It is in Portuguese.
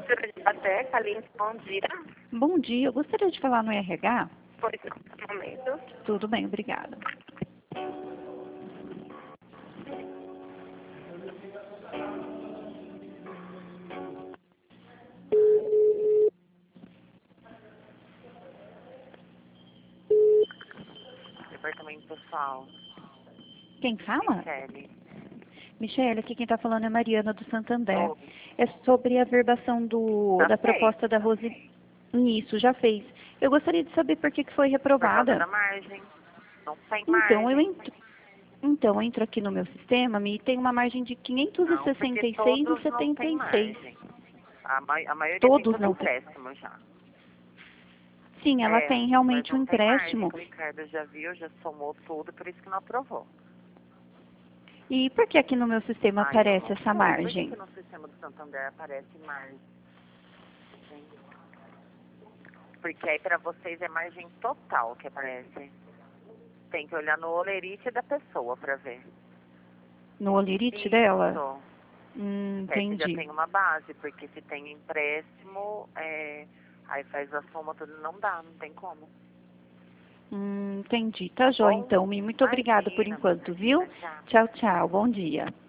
Até, Kaline, bom dia. Bom dia, eu gostaria de falar no RH. Pois não, um momento. Tudo bem, obrigada. Departamento pessoal. Quem fala? Michele. Michele, aqui quem está falando é Mariana do Santander. Oi. É sobre a verbação Já da fez. proposta da Rose. Isso, já fez. Eu gostaria de saber por que foi Por causa reprovada. da margem. Não tem Então, margem. eu entro aqui no meu sistema e tem uma margem de Não, porque 566,76. A maioria tem Todos todo não. empréstimo já. Sim, ela tem Mas realmente um não tem margem. empréstimo. O Ricardo já viu, já somou tudo, por isso que não aprovou. E por que aqui no meu sistema Ah, eu aparece não essa sei. margem? Por que no sistema do Santander aparece margem? Porque aí pra vocês é margem total que aparece. Tem que olhar no olerite da pessoa pra ver. No olerite dela? Isso. Que aí você já Entendi. tem uma base, porque se tem empréstimo, aí faz a soma tudo, não dá, não tem como. Entendi. Tá joia, Bom, então. Muito obrigada por imagina, enquanto, viu? imagina, tchau. Tchau, tchau. Bom dia.